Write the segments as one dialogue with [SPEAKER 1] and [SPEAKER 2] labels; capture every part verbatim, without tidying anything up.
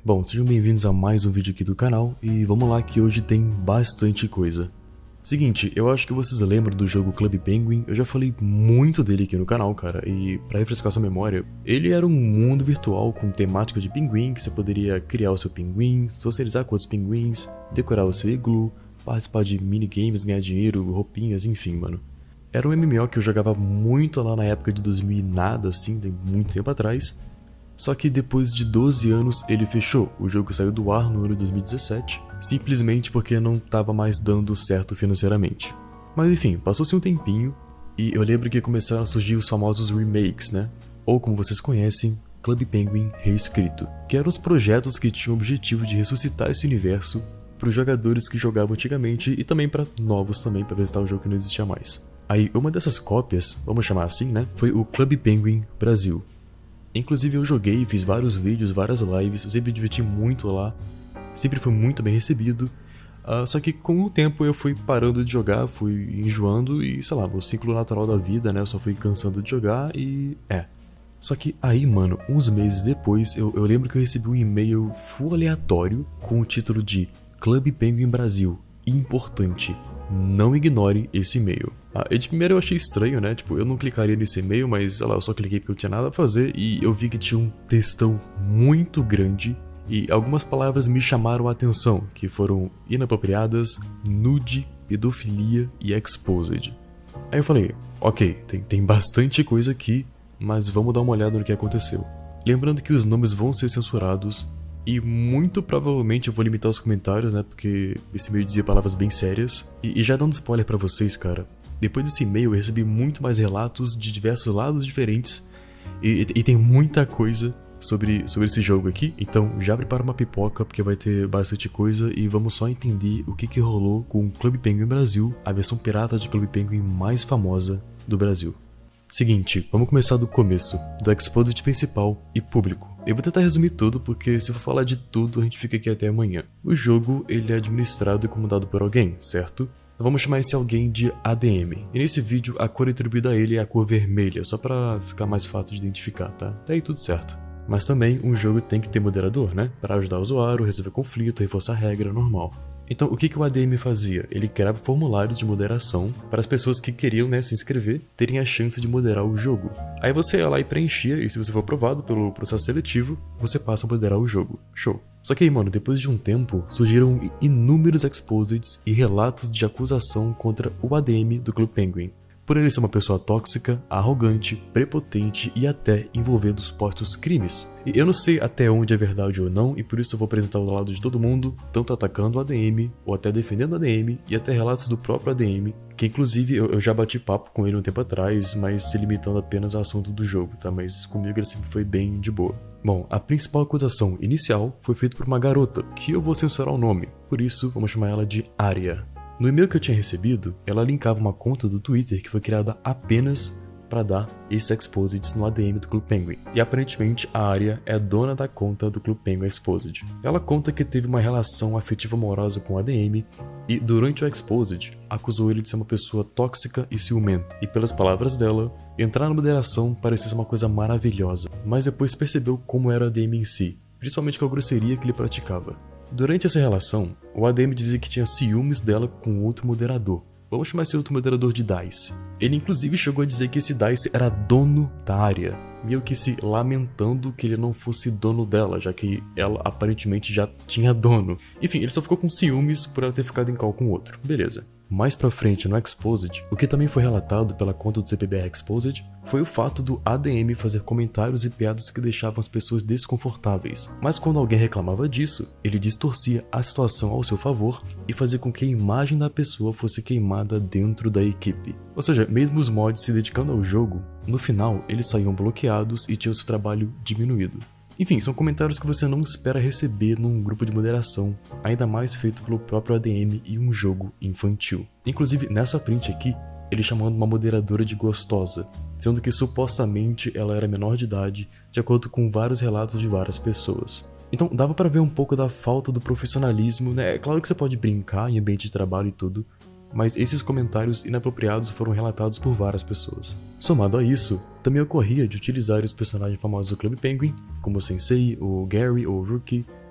[SPEAKER 1] Bom, sejam bem-vindos a mais um vídeo aqui do canal e vamos lá que hoje tem bastante coisa. Seguinte, eu acho que vocês lembram do jogo Club Penguin, eu já falei muito dele aqui no canal, cara, e pra refrescar sua memória, ele era um mundo virtual com temática de pinguim, que você poderia criar o seu pinguim, socializar com outros pinguins, decorar o seu iglu, participar de minigames, ganhar dinheiro, roupinhas, enfim, mano. Era um M M O que eu jogava muito lá na época de dois mil e nada, assim, tem muito tempo atrás. Só que depois de doze anos ele fechou, o jogo saiu do ar no ano de dois mil e dezessete, simplesmente porque não estava mais dando certo financeiramente. Mas enfim, passou-se um tempinho, e eu lembro que começaram a surgir os famosos remakes, né? Ou como vocês conhecem, Club Penguin Reescrito, que eram os projetos que tinham o objetivo de ressuscitar esse universo para os jogadores que jogavam antigamente e também para novos também, para visitar o jogo que não existia mais. Aí uma dessas cópias, vamos chamar assim, né? Foi o Club Penguin Brasil. Inclusive eu joguei, fiz vários vídeos, várias lives, eu sempre me diverti muito lá, sempre foi muito bem recebido, uh, só que com o tempo eu fui parando de jogar, fui enjoando e sei lá, o ciclo natural da vida, né, eu só fui cansando de jogar e é. Só que aí, mano, uns meses depois, eu, eu lembro que eu recebi um e-mail full aleatório com o título de Club Penguin Brasil, importante. Não ignore esse e-mail. Ah, e de primeiro eu achei estranho, né? Tipo, eu não clicaria nesse e-mail, mas sei lá, eu só cliquei porque eu tinha nada a fazer e eu vi que tinha um textão muito grande e algumas palavras me chamaram a atenção, que foram inapropriadas, nude, pedofilia e exposed. Aí eu falei, ok, tem, tem bastante coisa aqui, mas vamos dar uma olhada no que aconteceu. Lembrando que os nomes vão ser censurados, e muito provavelmente eu vou limitar os comentários, né, porque esse e-mail dizia palavras bem sérias. E, e já dando spoiler pra vocês, cara, depois desse e-mail eu recebi muito mais relatos de diversos lados diferentes. E, e, e tem muita coisa sobre, sobre esse jogo aqui, então já prepara uma pipoca porque vai ter bastante coisa. E vamos só entender o que, que rolou com o Club Penguin Brasil, a versão pirata de Club Penguin mais famosa do Brasil. Seguinte, vamos começar do começo, do exposit principal e público. Eu vou tentar resumir tudo porque se eu for falar de tudo a gente fica aqui até amanhã. O jogo ele é administrado e comandado por alguém, certo? Então vamos chamar esse alguém de A D M. E nesse vídeo a cor atribuída a ele é a cor vermelha, só pra ficar mais fácil de identificar, tá? Tá aí tudo certo. Mas também um jogo tem que ter moderador, né? Para ajudar o usuário, resolver conflito, reforçar a regra, normal. Então, o que, que o A D M fazia? Ele criava formulários de moderação para as pessoas que queriam, né, se inscrever terem a chance de moderar o jogo. Aí você ia lá e preenchia, e se você for aprovado pelo processo seletivo, você passa a moderar o jogo. Show! Só que aí, mano, depois de um tempo, surgiram inúmeros exposits e relatos de acusação contra o A D M do Club Penguin, por ele ser uma pessoa tóxica, arrogante, prepotente e até envolvendo supostos crimes. E eu não sei até onde é verdade ou não, e por isso eu vou apresentar o lado de todo mundo, tanto atacando o A D M, ou até defendendo o A D M, e até relatos do próprio A D M, que inclusive eu, eu já bati papo com ele um tempo atrás, mas se limitando apenas ao assunto do jogo, tá? Mas comigo ele sempre foi bem de boa. Bom, a principal acusação inicial foi feita por uma garota, que eu vou censurar o nome, por isso vamos chamar ela de Arya. No e-mail que eu tinha recebido, ela linkava uma conta do Twitter que foi criada apenas para dar esses exposits no A D M do Club Penguin. E aparentemente a Arya é a dona da conta do Club Penguin Exposed. Ela conta que teve uma relação afetiva amorosa com o A D M e durante o Exposed acusou ele de ser uma pessoa tóxica e ciumenta. E pelas palavras dela, entrar na moderação parecia ser uma coisa maravilhosa, mas depois percebeu como era o A D M em si, principalmente com a grosseria que ele praticava. Durante essa relação, o A D M dizia que tinha ciúmes dela com outro moderador. Vamos chamar esse outro moderador de Dice. Ele inclusive chegou a dizer que esse Dice era dono da área, meio que se lamentando que ele não fosse dono dela, já que ela aparentemente já tinha dono. Enfim, ele só ficou com ciúmes por ela ter ficado em call com outro. Beleza. Mais pra frente no Exposed, o que também foi relatado pela conta do C P B R Exposed foi o fato do A D M fazer comentários e piadas que deixavam as pessoas desconfortáveis. Mas quando alguém reclamava disso, ele distorcia a situação ao seu favor e fazia com que a imagem da pessoa fosse queimada dentro da equipe. Ou seja, mesmo os mods se dedicando ao jogo, no final eles saíam bloqueados e tinham seu trabalho diminuído. Enfim, são comentários que você não espera receber num grupo de moderação, ainda mais feito pelo próprio A D M e um jogo infantil. Inclusive, nessa print aqui, ele chamando uma moderadora de gostosa, sendo que supostamente ela era menor de idade, de acordo com vários relatos de várias pessoas. Então dava pra ver um pouco da falta do profissionalismo, né? É claro que você pode brincar em ambiente de trabalho e tudo, mas esses comentários inapropriados foram relatados por várias pessoas. Somado a isso, também ocorria de utilizar os personagens famosos do Club Penguin, como o Sensei, o Gary ou o Rookie,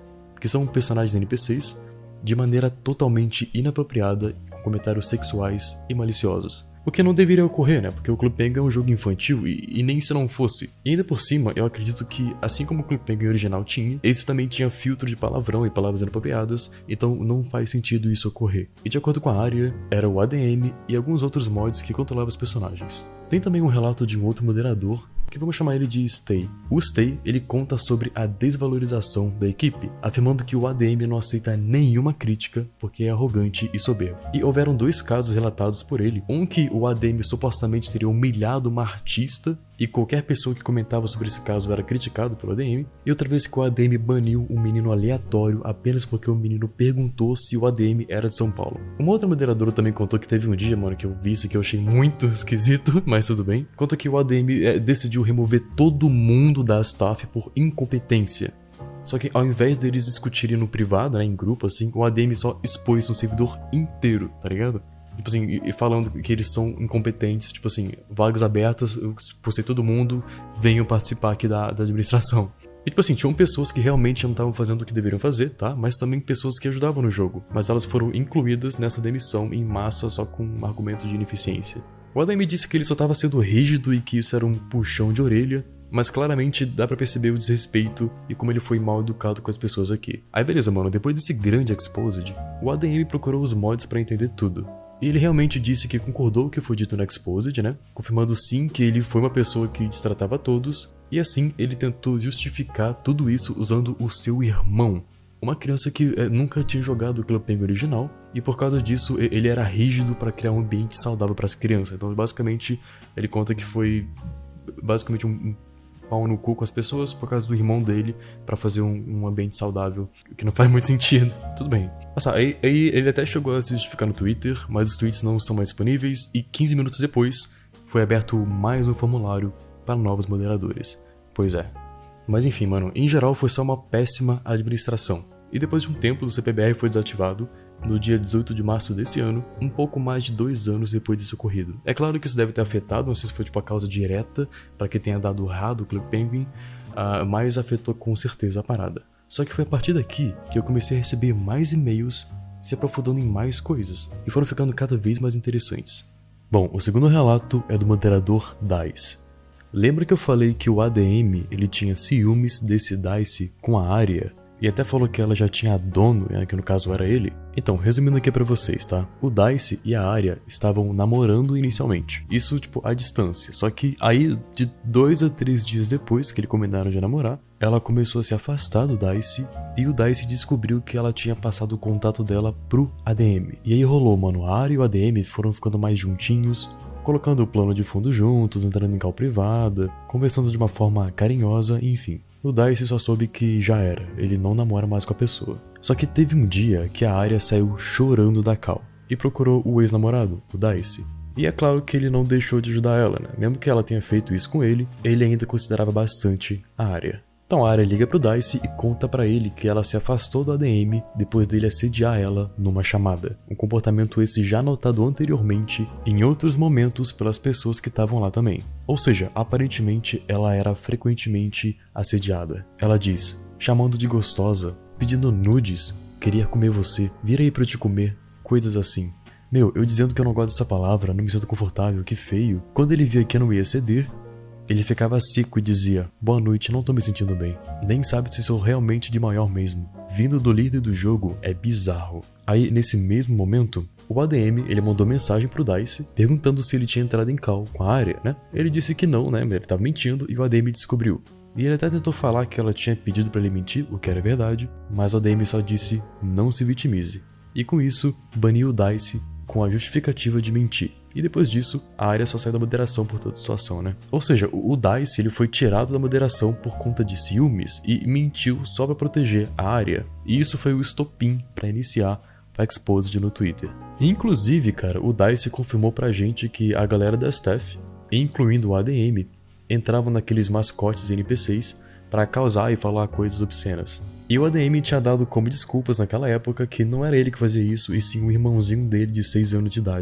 [SPEAKER 1] que são personagens N P Cs, de maneira totalmente inapropriada e com comentários sexuais e maliciosos. O que não deveria ocorrer, né? Porque o Clube Penguin é um jogo infantil e, e nem se não fosse. E ainda por cima, eu acredito que, assim como o Clube Penguin original tinha, esse também tinha filtro de palavrão e palavras inapropriadas, então não faz sentido isso ocorrer. E de acordo com a área, era o A D M e alguns outros mods que controlavam os personagens. Tem também um relato de um outro moderador, que vamos chamar ele de Stay. O Stay, ele conta sobre a desvalorização da equipe, afirmando que o A D M não aceita nenhuma crítica porque é arrogante e soberbo. E houveram dois casos relatados por ele, um que o A D M supostamente teria humilhado uma artista e qualquer pessoa que comentava sobre esse caso era criticado pelo A D M, e outra vez que o A D M baniu um menino aleatório apenas porque o menino perguntou se o A D M era de São Paulo. Uma outra moderadora também contou que teve um dia, mano, que eu vi isso que eu achei muito esquisito, mas tudo bem. Conta que o A D M é, decidiu remover todo mundo da staff por incompetência. Só que ao invés deles discutirem no privado, né, em grupo assim, o A D M só expôs um servidor inteiro, tá ligado? Tipo assim, e falando que eles são incompetentes, tipo assim, vagas abertas, por ser todo mundo, venham participar aqui da, da administração. E tipo assim, tinham pessoas que realmente não estavam fazendo o que deveriam fazer, tá? Mas também pessoas que ajudavam no jogo, mas elas foram incluídas nessa demissão em massa só com um argumento de ineficiência. O A D M disse que ele só estava sendo rígido e que isso era um puxão de orelha, mas claramente dá pra perceber o desrespeito e como ele foi mal educado com as pessoas aqui. Aí beleza, mano, depois desse grande exposed, o A D M procurou os mods pra entender tudo. E ele realmente disse que concordou com o que foi dito no Exposed, né? Confirmando sim que ele foi uma pessoa que destratava todos, e assim ele tentou justificar tudo isso usando o seu irmão. Uma criança que é, nunca tinha jogado o Clube Penguin original, e por causa disso ele era rígido para criar um ambiente saudável para as crianças. Então basicamente ele conta que foi basicamente um, um pau no cu com as pessoas por causa do irmão dele para fazer um, um ambiente saudável, que não faz muito sentido. Tudo bem. Nossa, aí, aí ele até chegou a se justificar no Twitter, mas os tweets não estão mais disponíveis e quinze minutos depois foi aberto mais um formulário para novos moderadores. Pois é. Mas enfim, mano, em geral foi só uma péssima administração. E depois de um tempo o C P B R foi desativado, no dia dezoito de março desse ano, um pouco mais de dois anos depois disso ocorrido. É claro que isso deve ter afetado, não sei se foi tipo a causa direta para que tenha dado errado o Clube Penguin, uh, mas afetou com certeza a parada. Só que foi a partir daqui que eu comecei a receber mais e-mails se aprofundando em mais coisas, e foram ficando cada vez mais interessantes. Bom, o segundo relato é do moderador Dice. Lembra que eu falei que o A D M ele tinha ciúmes desse Dice com a Arya? E até falou que ela já tinha dono, né, que no caso era ele. Então, resumindo aqui pra vocês, tá? O Dice e a Arya estavam namorando inicialmente. Isso, tipo, à distância. Só que aí, de dois a três dias depois que eles combinaram de namorar, ela começou a se afastar do Dice e o Dice descobriu que ela tinha passado o contato dela pro A D M. E aí rolou, mano. A Arya e o A D M foram ficando mais juntinhos, colocando o plano de fundo juntos, entrando em call privada, conversando de uma forma carinhosa, enfim. O Dice só soube que já era, ele não namora mais com a pessoa. Só que teve um dia que a Arya saiu chorando da call e procurou o ex-namorado, o Dice. E é claro que ele não deixou de ajudar ela, né? Mesmo que ela tenha feito isso com ele, ele ainda considerava bastante a Arya. Então a Arya liga pro Dice e conta pra ele que ela se afastou do A D M depois dele assediar ela numa chamada. Um comportamento esse já notado anteriormente em outros momentos pelas pessoas que estavam lá também. Ou seja, aparentemente ela era frequentemente assediada. Ela diz, chamando de gostosa, pedindo nudes, queria comer você, vira aí pra eu te comer, coisas assim. Meu, eu dizendo que eu não gosto dessa palavra, não me sinto confortável, que feio. Quando ele via que eu não ia ceder, ele ficava seco e dizia, boa noite, não tô me sentindo bem. Nem sabe se sou realmente de maior mesmo. Vindo do líder do jogo é bizarro. Aí, nesse mesmo momento, o A D M, ele mandou mensagem pro Dice, perguntando se ele tinha entrado em call com a Arya, né? Ele disse que não, né? Ele tava mentindo e o A D M descobriu. E ele até tentou falar que ela tinha pedido pra ele mentir, o que era verdade, mas o A D M só disse, não se vitimize. E com isso, baniu o Dice com a justificativa de mentir. E depois disso, a Arya só saiu da moderação por toda a situação, né? Ou seja, o Dice ele foi tirado da moderação por conta de ciúmes e mentiu só pra proteger a Arya. E isso foi o estopim pra iniciar a Exposed no Twitter. E, inclusive, cara, o Dice confirmou pra gente que a galera da staff, incluindo o A D M, entravam naqueles mascotes N P Cs pra causar e falar coisas obscenas. E o A D M tinha dado como desculpas naquela época que não era ele que fazia isso, e sim o irmãozinho dele de seis anos de idade.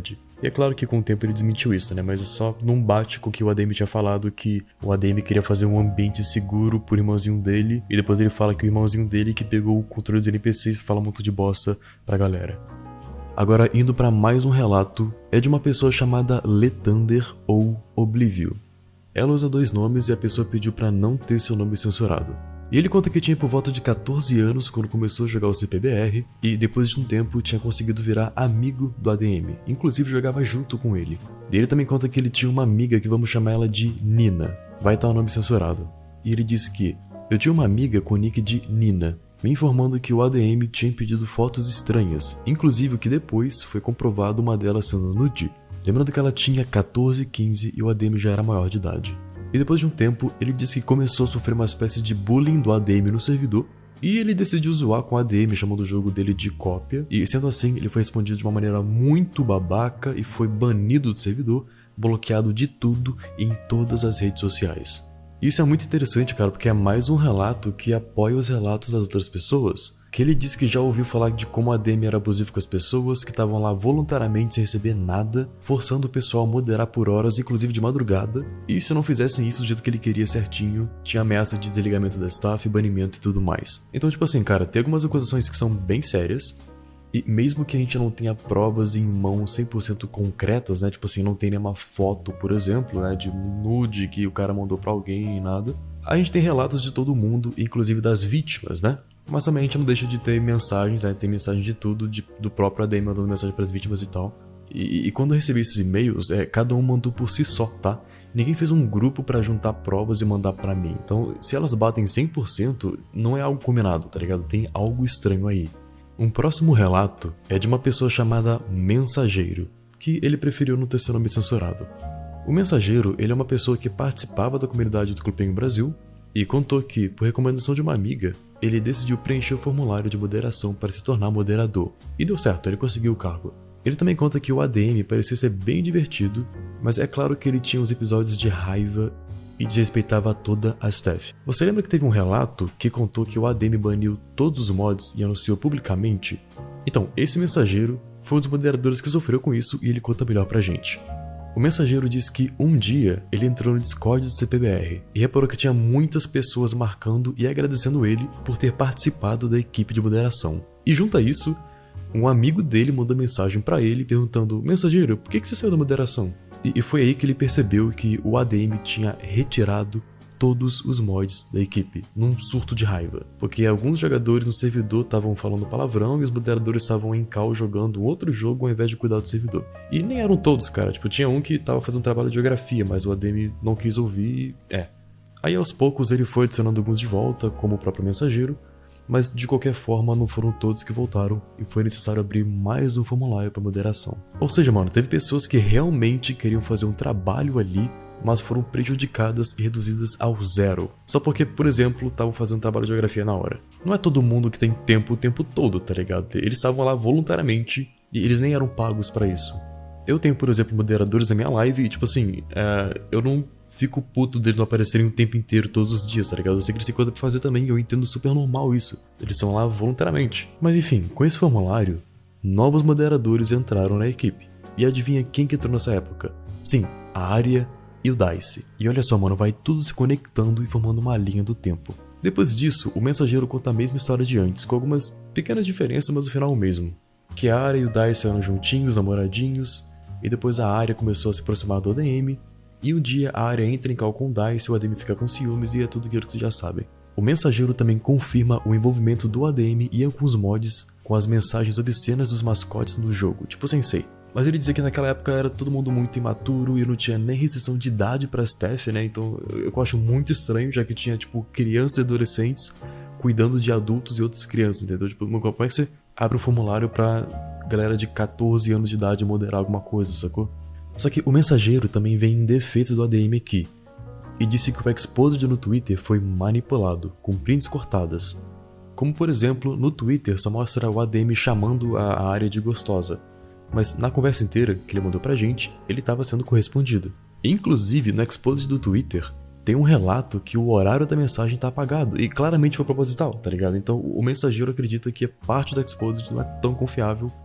[SPEAKER 1] E é claro que com o tempo ele desmentiu isso, né? Mas só não bate com o que o A D M tinha falado, que o A D M queria fazer um ambiente seguro pro irmãozinho dele, e depois ele fala que o irmãozinho dele que pegou o controle dos N P Cs e fala um monte de bosta pra galera. Agora, indo pra mais um relato, é de uma pessoa chamada Lethander ou Oblivio. Ela usa dois nomes e a pessoa pediu pra não ter seu nome censurado. E ele conta que tinha por volta de quatorze anos quando começou a jogar o C P B R e depois de um tempo tinha conseguido virar amigo do A D M, inclusive jogava junto com ele. E ele também conta que ele tinha uma amiga que vamos chamar ela de Nina, vai estar o nome censurado. E ele diz que, eu tinha uma amiga com o nick de Nina, me informando que o A D M tinha pedido fotos estranhas, inclusive que depois foi comprovado uma delas sendo nude. Lembrando que ela tinha quatorze, quinze e o A D M já era maior de idade. E depois de um tempo, ele disse que começou a sofrer uma espécie de bullying do A D M no servidor, e ele decidiu zoar com o A D M, chamando o jogo dele de cópia, e sendo assim, ele foi respondido de uma maneira muito babaca e foi banido do servidor, bloqueado de tudo e em todas as redes sociais. Isso é muito interessante, cara, porque é mais um relato que apoia os relatos das outras pessoas, que ele disse que já ouviu falar de como o A D M era abusivo com as pessoas, que estavam lá voluntariamente sem receber nada, forçando o pessoal a moderar por horas, inclusive de madrugada, e se não fizessem isso do jeito que ele queria certinho, tinha ameaça de desligamento da staff, banimento e tudo mais. Então, tipo assim, cara, tem algumas acusações que são bem sérias, e mesmo que a gente não tenha provas em mãos cem por cento concretas, né, tipo assim, não tem nenhuma foto, por exemplo, né, de nude que o cara mandou pra alguém e nada, a gente tem relatos de todo mundo, inclusive das vítimas, né? Mas também a gente não deixa de ter mensagens, né? Tem mensagem de tudo, de, do próprio A D M mandando mensagem pras vítimas e tal. E, e quando eu recebi esses e-mails, é, cada um mandou por si só, tá? Ninguém fez um grupo pra juntar provas e mandar pra mim. Então, se elas batem cem por cento, não é algo combinado, tá ligado? Tem algo estranho aí. Um próximo relato é de uma pessoa chamada Mensageiro, que ele preferiu não ter seu nome censurado. O Mensageiro, ele é uma pessoa que participava da comunidade do Clube Penguin Brasil e contou que, por recomendação de uma amiga, ele decidiu preencher o formulário de moderação para se tornar moderador. E deu certo, ele conseguiu o cargo. Ele também conta que o A D M parecia ser bem divertido, mas é claro que ele tinha uns episódios de raiva e desrespeitava toda a staff. Você lembra que teve um relato que contou que o A D M baniu todos os mods e anunciou publicamente? Então, esse mensageiro foi um dos moderadores que sofreu com isso e ele conta melhor pra gente. O mensageiro diz que um dia ele entrou no Discord do C P B R e reparou que tinha muitas pessoas marcando e agradecendo ele por ter participado da equipe de moderação. E junto a isso, um amigo dele mandou mensagem pra ele perguntando: mensageiro, por que que você saiu da moderação? E foi aí que ele percebeu que o A D M tinha retirado todos os mods da equipe, num surto de raiva. Porque alguns jogadores no servidor estavam falando palavrão e os moderadores estavam em cal jogando outro jogo ao invés de cuidar do servidor. E nem eram todos, cara. Tipo, tinha um que tava fazendo trabalho de geografia, mas o A D M não quis ouvir e... é. Aí aos poucos ele foi adicionando alguns de volta, como o próprio mensageiro, mas de qualquer forma não foram todos que voltaram e foi necessário abrir mais um formulário para moderação. Ou seja, mano, teve pessoas que realmente queriam fazer um trabalho ali, mas foram prejudicadas e reduzidas ao zero. Só porque, por exemplo, estavam fazendo trabalho de geografia na hora. Não é todo mundo que tem tempo o tempo todo, tá ligado? Eles estavam lá voluntariamente e eles nem eram pagos pra isso. Eu tenho, por exemplo, moderadores na minha live e, tipo assim, é, eu não fico puto deles não aparecerem o tempo inteiro, todos os dias, tá ligado? Eu sei que eles têm coisa pra fazer também e eu entendo super normal isso. Eles estão lá voluntariamente. Mas enfim, com esse formulário, novos moderadores entraram na equipe. E adivinha quem que entrou nessa época? Sim, a Arya e o Dice. E olha só, mano, vai tudo se conectando e formando uma linha do tempo. Depois disso, o mensageiro conta a mesma história de antes, com algumas pequenas diferenças, mas no final o mesmo. Que a Arya e o Dice eram juntinhos, namoradinhos, e depois a Arya começou a se aproximar do A D M, e um dia a Arya entra em cal com o Dice, o A D M fica com ciúmes e é tudo aquilo que vocês já sabem. O mensageiro também confirma o envolvimento do A D M e alguns mods com as mensagens obscenas dos mascotes no jogo, tipo Sensei. Mas ele dizia que naquela época era todo mundo muito imaturo e não tinha nem restrição de idade pra staff, né? Então eu acho muito estranho, já que tinha, tipo, crianças e adolescentes cuidando de adultos e outras crianças, entendeu? Tipo, como é que você abre um formulário pra galera de quatorze anos de idade moderar alguma coisa, sacou? Só que o mensageiro também vem em defesa do A D M aqui, e disse que o Exposed no Twitter foi manipulado, com prints cortadas. Como, por exemplo, no Twitter só mostra o A D M chamando a Arya de gostosa, mas na conversa inteira que ele mandou pra gente, ele estava sendo correspondido. Inclusive, no Exposed do Twitter, tem um relato que o horário da mensagem tá apagado, e claramente foi proposital, tá ligado? Então o mensageiro acredita que a parte do Exposed não é tão confiável,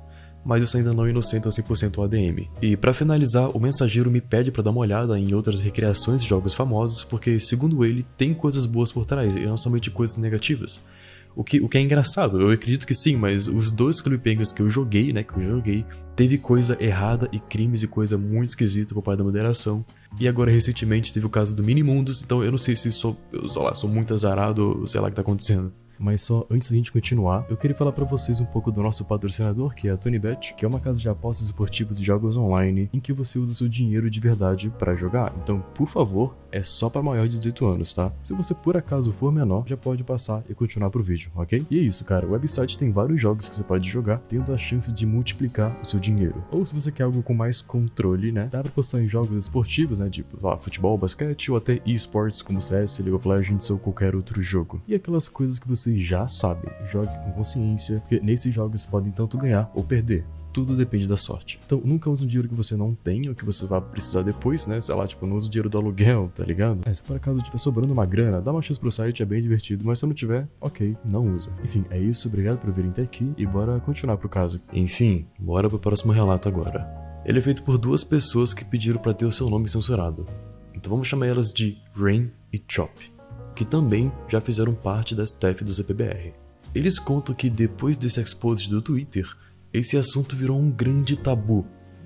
[SPEAKER 1] mas isso ainda não inocenta cem por cento o A D M. E pra finalizar, o mensageiro me pede pra dar uma olhada em outras recriações de jogos famosos, porque segundo ele, tem coisas boas por trás, e não somente coisas negativas. O que, o que é engraçado, eu acredito que sim, mas os dois Clube Penguins que eu joguei, né, que eu joguei, teve coisa errada e crimes e coisa muito esquisita por parte da moderação. E agora, recentemente, teve o caso do Minimundos, então eu não sei se sou, eu sou lá, sou muito azarado ou sei lá o que tá acontecendo. Mas só antes da gente continuar, eu queria falar pra vocês um pouco do nosso patrocinador, que é a TonyBet, que é uma casa de apostas esportivas e jogos online em que você usa o seu dinheiro de verdade pra jogar. Então, por favor, é só pra maior de dezoito anos, tá? Se você por acaso for menor, já pode passar e continuar pro vídeo, ok? E é isso, cara, o website tem vários jogos que você pode jogar, tendo a chance de multiplicar o seu dinheiro. Ou se você quer algo com mais controle, né, dá pra postar em jogos esportivos, né, tipo, sei lá, futebol, basquete ou até esportes como C S, League of Legends ou qualquer outro jogo. E aquelas coisas que você já sabem, jogue com consciência, porque nesses jogos podem tanto ganhar ou perder. Tudo depende da sorte. Então, nunca use um dinheiro que você não tem ou que você vai precisar depois, né? Sei lá, tipo, não use o dinheiro do aluguel, tá ligado? É, se por acaso tiver sobrando uma grana, dá uma chance pro site, é bem divertido, mas se não tiver, ok, não usa. Enfim, é isso, obrigado por virem até aqui e bora continuar pro caso. Enfim, bora pro próximo relato agora. Ele é feito por duas pessoas que pediram pra ter o seu nome censurado. Então vamos chamar elas de Rain e Chop, que também já fizeram parte da staff do Z P B R. Eles contam que depois desse exposit do Twitter, esse assunto virou um grande tabu.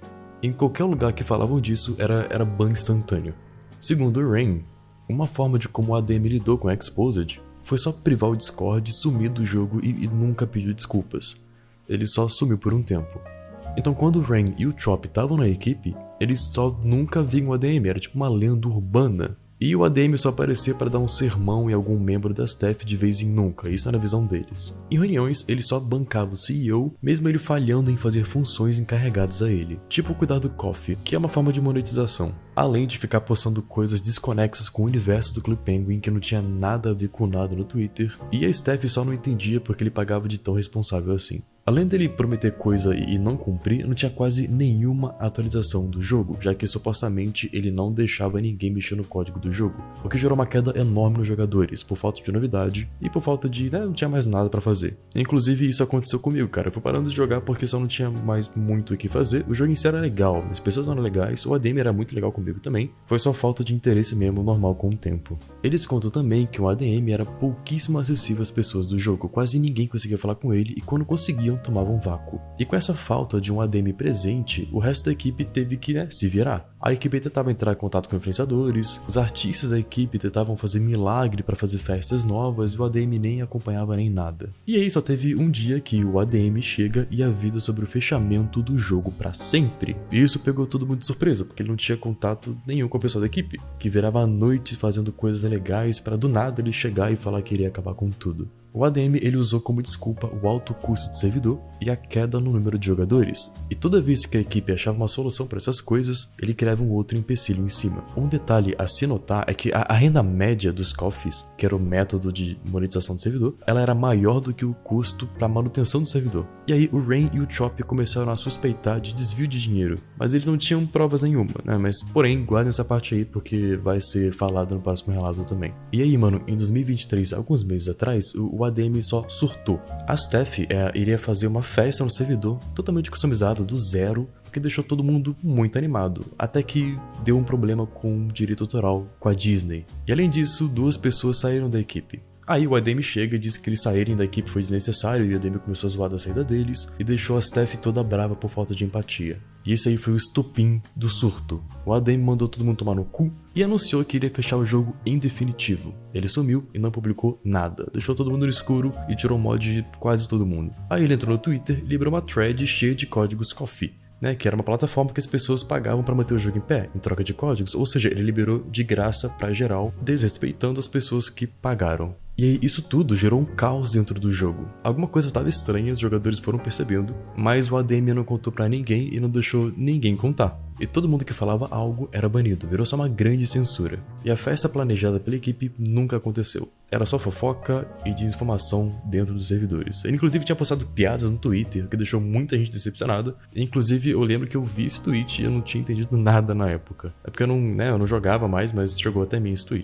[SPEAKER 1] Em qualquer lugar que falavam disso, era, era ban instantâneo. Segundo o Rain, uma forma de como o A D M lidou com o exposit foi só privar o Discord, sumir do jogo e, e nunca pediu desculpas. Ele só sumiu por um tempo. Então quando o Rain e o Chop estavam na equipe, eles só nunca viam o A D M, era tipo uma lenda urbana. E o A D M só aparecia para dar um sermão em algum membro da staff de vez em nunca, isso era a visão deles. Em reuniões, ele só bancava o C E O, mesmo ele falhando em fazer funções encarregadas a ele, tipo cuidar do Coffee, que é uma forma de monetização, além de ficar postando coisas desconexas com o universo do Clube Penguin que não tinha nada a ver com nada no Twitter, e a staff só não entendia porque ele pagava de tão responsável assim. Além dele prometer coisa e não cumprir, não tinha quase nenhuma atualização do jogo, já que supostamente ele não deixava ninguém mexer no código do jogo, o que gerou uma queda enorme nos jogadores, por falta de novidade e por falta de, né, não tinha mais nada pra fazer. Inclusive isso aconteceu comigo, cara, eu fui parando de jogar porque só não tinha mais muito o que fazer, o jogo em si era legal, as pessoas eram legais, o A D M era muito legal comigo também, foi só falta de interesse mesmo normal com o tempo. Eles contam também que o A D M era pouquíssimo acessível às pessoas do jogo, quase ninguém conseguia falar com ele e quando conseguiam tomavam um vácuo. E com essa falta de um A D M presente, o resto da equipe teve que, né, se virar. A equipe tentava entrar em contato com influenciadores, os artistas da equipe tentavam fazer milagre para fazer festas novas e o A D M nem acompanhava nem nada. E aí só teve um dia que o A D M chega e avisa sobre o fechamento do jogo para sempre. E isso pegou todo mundo de surpresa, porque ele não tinha contato nenhum com o pessoal da equipe, que virava à noite fazendo coisas legais para do nada ele chegar e falar que iria acabar com tudo. O A D M ele usou como desculpa o alto custo do servidor e a queda no número de jogadores, e toda vez que a equipe achava uma solução para essas coisas, ele criava um outro empecilho em cima. Um detalhe a se notar é que a, a renda média dos coffees, que era o método de monetização do servidor, ela era maior do que o custo para manutenção do servidor. E aí o Rain e o Chop começaram a suspeitar de desvio de dinheiro, mas eles não tinham provas nenhuma, né? Mas porém, guardem essa parte aí porque vai ser falado no próximo relato também. E aí, mano, em dois mil e vinte e três, alguns meses atrás, o O A D M só surtou. A staff é, iria fazer uma festa no servidor, totalmente customizado, do zero, que deixou todo mundo muito animado, até que deu um problema com o direito autoral com a Disney. E além disso, duas pessoas saíram da equipe. Aí o A D M chega e diz que eles saírem da equipe foi desnecessário e o A D M começou a zoar da saída deles e deixou a staff toda brava por falta de empatia. E esse aí foi o estopim do surto. O A D M mandou todo mundo tomar no cu e anunciou que iria fechar o jogo em definitivo. Ele sumiu e não publicou nada, deixou todo mundo no escuro e tirou o mod de quase todo mundo. Aí ele entrou no Twitter e liberou uma thread cheia de códigos Coffee, né, que era uma plataforma que as pessoas pagavam para manter o jogo em pé, em troca de códigos, ou seja, ele liberou de graça para geral, desrespeitando as pessoas que pagaram. E aí, isso tudo gerou um caos dentro do jogo. Alguma coisa estava estranha, os jogadores foram percebendo, mas o A D M não contou pra ninguém e não deixou ninguém contar. E todo mundo que falava algo era banido, virou só uma grande censura. E a festa planejada pela equipe nunca aconteceu. Era só fofoca e desinformação dentro dos servidores. Ele inclusive tinha postado piadas no Twitter, que deixou muita gente decepcionada. Inclusive eu lembro que eu vi esse tweet e eu não tinha entendido nada na época. É porque eu não, né, eu não jogava mais, mas chegou até mim esse tweet.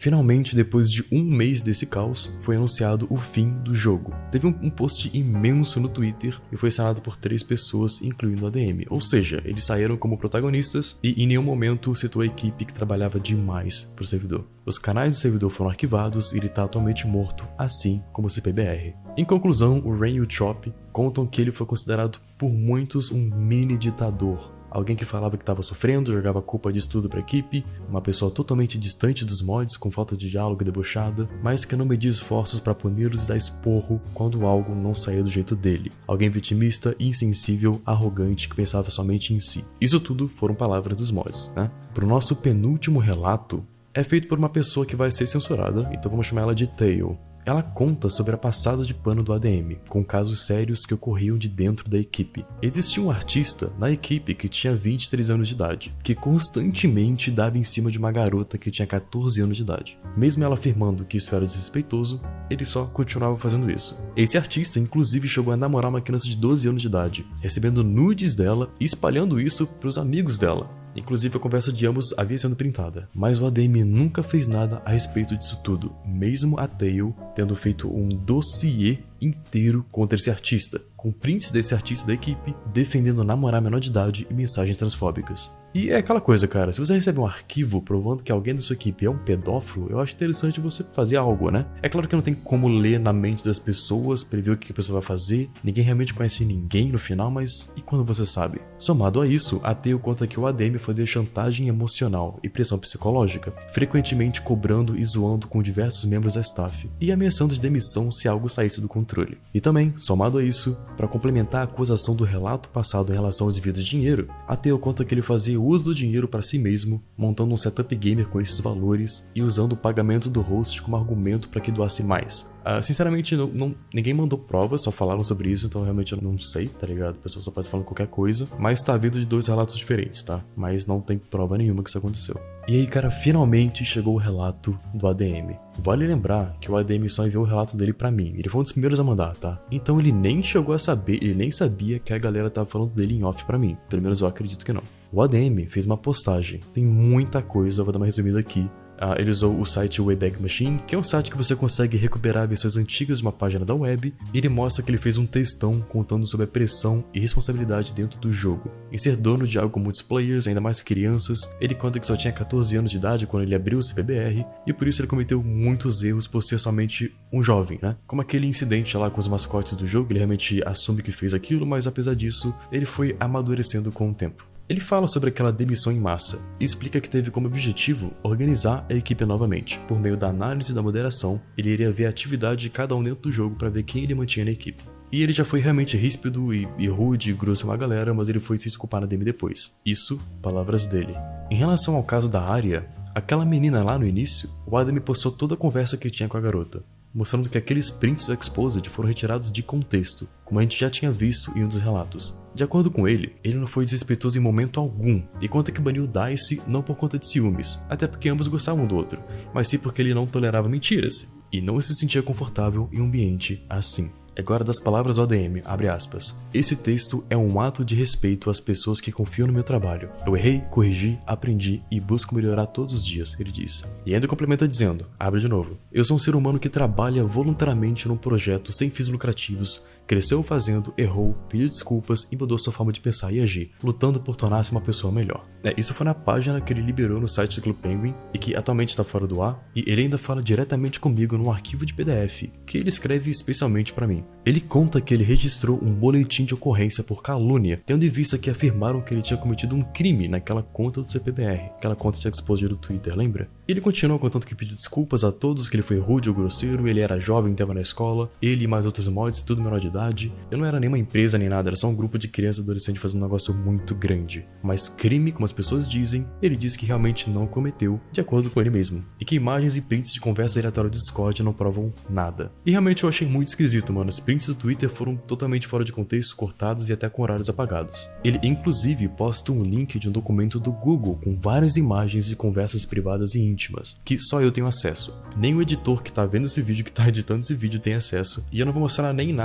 [SPEAKER 1] Finalmente, depois de um mês desse caos, foi anunciado o fim do jogo. Teve um, um post imenso no Twitter e foi assinado por três pessoas, incluindo o A D M. Ou seja, eles saíram como protagonistas e em nenhum momento citou a equipe que trabalhava demais pro servidor. Os canais do servidor foram arquivados e ele está atualmente morto, assim como o C P B R. Em conclusão, o Rain e o Chop contam que ele foi considerado por muitos um mini ditador. Alguém que falava que estava sofrendo, jogava a culpa disso tudo para a equipe, uma pessoa totalmente distante dos mods, com falta de diálogo e debochada, mas que não media esforços para puni-los e dar esporro quando algo não saía do jeito dele. Alguém vitimista, insensível, arrogante, que pensava somente em si. Isso tudo foram palavras dos mods, né? Pro nosso penúltimo relato, é feito por uma pessoa que vai ser censurada, então vamos chamar ela de Tail. Ela conta sobre a passada de pano do A D M, com casos sérios que ocorriam de dentro da equipe. Existia um artista na equipe que tinha vinte e três anos de idade, que constantemente dava em cima de uma garota que tinha quatorze anos de idade. Mesmo ela afirmando que isso era desrespeitoso, ele só continuava fazendo isso. Esse artista inclusive chegou a namorar uma criança de doze anos de idade, recebendo nudes dela e espalhando isso para os amigos dela. Inclusive a conversa de ambos havia sido printada, mas o A D M nunca fez nada a respeito disso tudo, mesmo a Tail tendo feito um dossiê inteiro contra esse artista, com prints desse artista da equipe defendendo namorar menor de idade e mensagens transfóbicas. E é aquela coisa, cara, se você recebe um arquivo provando que alguém da sua equipe é um pedófilo, eu acho interessante você fazer algo, né? É claro que não tem como ler na mente das pessoas, prever o que a pessoa vai fazer, ninguém realmente conhece ninguém no final, mas e quando você sabe? Somado a isso, a Tail conta que o A D M fazia chantagem emocional e pressão psicológica, frequentemente cobrando e zoando com diversos membros da staff, e ameaçando de demissão se algo saísse do controle. E também, somado a isso, para complementar a acusação do relato passado em relação aos desvios de dinheiro, a Tail conta que ele fazia uso do dinheiro para si mesmo, montando um setup gamer com esses valores e usando o pagamento do host como argumento para que doasse mais. Uh, sinceramente, não, não, ninguém mandou provas, só falaram sobre isso, então realmente eu não sei, tá ligado? A pessoa só pode falar qualquer coisa, mas tá vindo de dois relatos diferentes, tá? Mas não tem prova nenhuma que isso aconteceu. E aí, cara, finalmente chegou o relato do A D M. Vale lembrar que o A D M só enviou o relato dele pra mim, ele foi um dos primeiros a mandar, tá? Então ele nem chegou a saber, ele nem sabia que a galera tava falando dele em off pra mim, pelo menos eu acredito que não. O A D M fez uma postagem, tem muita coisa, eu vou dar uma resumida aqui. Uh, ele usou o site Wayback Machine, que é um site que você consegue recuperar versões antigas de uma página da web, e ele mostra que ele fez um textão contando sobre a pressão e responsabilidade dentro do jogo. Em ser dono de algo com muitos players, ainda mais crianças, ele conta que só tinha quatorze anos de idade quando ele abriu o C P B R, e por isso ele cometeu muitos erros por ser somente um jovem, né? Como aquele incidente lá com os mascotes do jogo, ele realmente assume que fez aquilo, mas apesar disso, ele foi amadurecendo com o tempo. Ele fala sobre aquela demissão em massa e explica que teve como objetivo organizar a equipe novamente. Por meio da análise da moderação, ele iria ver a atividade de cada um dentro do jogo para ver quem ele mantinha na equipe. E ele já foi realmente ríspido e, e rude e grosso com a galera, mas ele foi se desculpar na D M depois. Isso, palavras dele. Em relação ao caso da Arya, aquela menina lá no início, o A D M postou toda a conversa que tinha com a garota, mostrando que aqueles prints do Exposed foram retirados de contexto, como a gente já tinha visto em um dos relatos. De acordo com ele, ele não foi desrespeitoso em momento algum, e conta que baniu Dice não por conta de ciúmes, até porque ambos gostavam do outro, mas sim porque ele não tolerava mentiras, e não se sentia confortável em um ambiente assim. Agora das palavras do A D M, abre aspas. Esse texto é um ato de respeito às pessoas que confiam no meu trabalho. Eu errei, corrigi, aprendi e busco melhorar todos os dias, ele diz. E ainda complementa dizendo, abre de novo. Eu sou um ser humano que trabalha voluntariamente num projeto sem fins lucrativos, cresceu fazendo, errou, pediu desculpas e mudou sua forma de pensar e agir, lutando por tornar-se uma pessoa melhor. É, isso foi na página que ele liberou no site do Clube Penguin e que atualmente está fora do ar, e ele ainda fala diretamente comigo num arquivo de P D F, que ele escreve especialmente para mim. Ele conta que ele registrou um boletim de ocorrência por calúnia, tendo em vista que afirmaram que ele tinha cometido um crime naquela conta do C P B R, aquela conta de exposure do Twitter, lembra? Ele continuou contando que pediu desculpas a todos, que ele foi rude ou grosseiro, ele era jovem, estava na escola, ele e mais outros mods, tudo menor de idade. Eu não era nenhuma empresa nem nada, era só um grupo de crianças e adolescentes fazendo um negócio muito grande. Mas crime, como as pessoas dizem, ele disse que realmente não cometeu, de acordo com ele mesmo. E que imagens e prints de conversa aleatória do Discord não provam nada. E realmente eu achei muito esquisito, mano. Os prints do Twitter foram totalmente fora de contexto, cortados e até com horários apagados. Ele inclusive posta um link de um documento do Google com várias imagens de conversas privadas e íntimas, que só eu tenho acesso. Nem o editor que tá vendo esse vídeo, que tá editando esse vídeo tem acesso. E eu não vou mostrar nem nada, nem censurar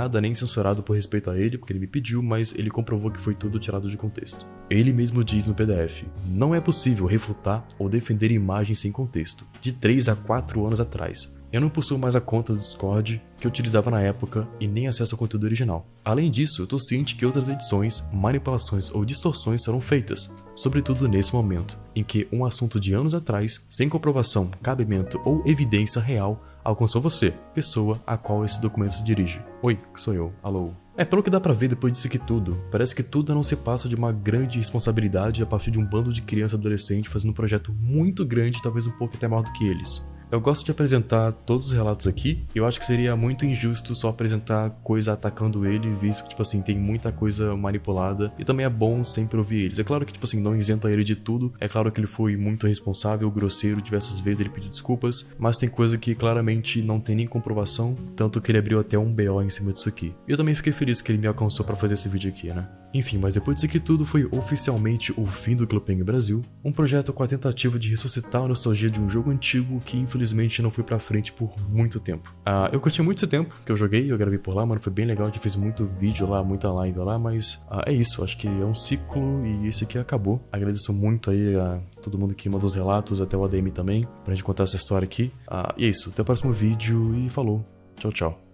[SPEAKER 1] censurado por respeito a ele, porque ele me pediu, mas ele comprovou que foi tudo tirado de contexto. Ele mesmo diz no P D F: não é possível refutar ou defender imagens sem contexto, de três a quatro anos atrás. Eu não possuo mais a conta do Discord que eu utilizava na época e nem acesso ao conteúdo original. Além disso, eu tô ciente que outras edições, manipulações ou distorções serão feitas, sobretudo nesse momento, em que um assunto de anos atrás, sem comprovação, cabimento ou evidência real, alcançou você, pessoa a qual esse documento se dirige. Oi, que sou eu, alô. É, pelo que dá pra ver depois disso aqui tudo, parece que tudo não se passa de uma grande responsabilidade a partir de um bando de criança e adolescente fazendo um projeto muito grande, talvez um pouco até maior do que eles. Eu gosto de apresentar todos os relatos aqui, e eu acho que seria muito injusto só apresentar coisa atacando ele, visto que, tipo assim, tem muita coisa manipulada, e também é bom sempre ouvir eles. É claro que, tipo assim, não isenta ele de tudo, é claro que ele foi muito irresponsável, grosseiro, diversas vezes ele pediu desculpas, mas tem coisa que claramente não tem nem comprovação, tanto que ele abriu até um B O em cima disso aqui. E eu também fiquei feliz que ele me alcançou pra fazer esse vídeo aqui, né? Enfim, mas depois disso aqui tudo foi oficialmente o fim do Clube Penguin Brasil, um projeto com a tentativa de ressuscitar a nostalgia de um jogo antigo que infelizmente não foi pra frente por muito tempo. Ah, eu curti muito esse tempo que eu joguei, eu gravei por lá, mano, foi bem legal, a gente fez muito vídeo lá, muita live lá, mas ah, é isso, acho que é um ciclo e esse aqui acabou. Agradeço muito aí a todo mundo que mandou os relatos, até o A D M também, pra gente contar essa história aqui. Ah, e é isso, até o próximo vídeo e falou, tchau, tchau.